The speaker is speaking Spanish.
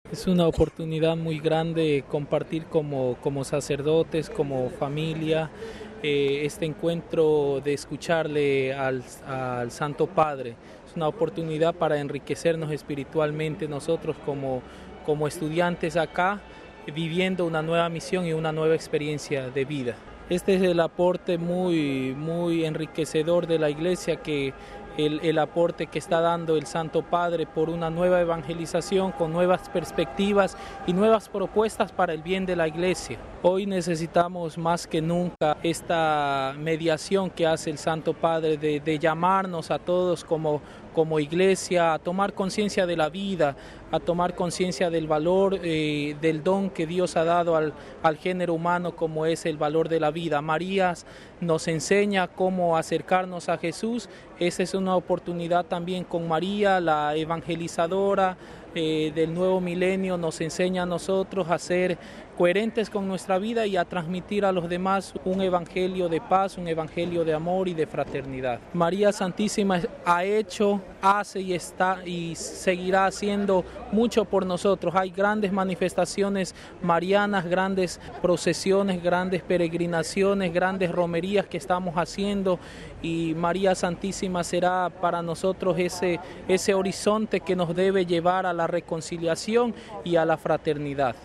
Es una oportunidad muy grande compartir como sacerdotes, como familia, este encuentro de escucharle al Santo Padre. Es una oportunidad para enriquecernos espiritualmente nosotros como estudiantes acá, viviendo una nueva misión y una nueva experiencia de vida. Este es el aporte muy enriquecedor de la Iglesia, que el aporte que está dando el Santo Padre por una nueva evangelización con nuevas perspectivas y nuevas propuestas para el bien de la Iglesia. Hoy necesitamos más que nunca esta mediación que hace el Santo Padre de llamarnos a todos como Iglesia a tomar conciencia de la vida, a tomar conciencia del valor, del don que Dios ha dado al género humano, como es el valor de la vida. María nos enseña cómo acercarnos a Jesús. Esa es una oportunidad también con María, la evangelizadora del nuevo milenio, nos enseña a nosotros a ser coherentes con nuestra vida y a transmitir a los demás un evangelio de paz, un evangelio de amor y de fraternidad. María Santísima ha hecho, hace y está y seguirá haciendo mucho por nosotros. Hay grandes manifestaciones marianas, grandes procesiones, grandes peregrinaciones, grandes romerías que estamos haciendo, y María Santísima será para nosotros ese horizonte que nos debe llevar a la reconciliación y a la fraternidad.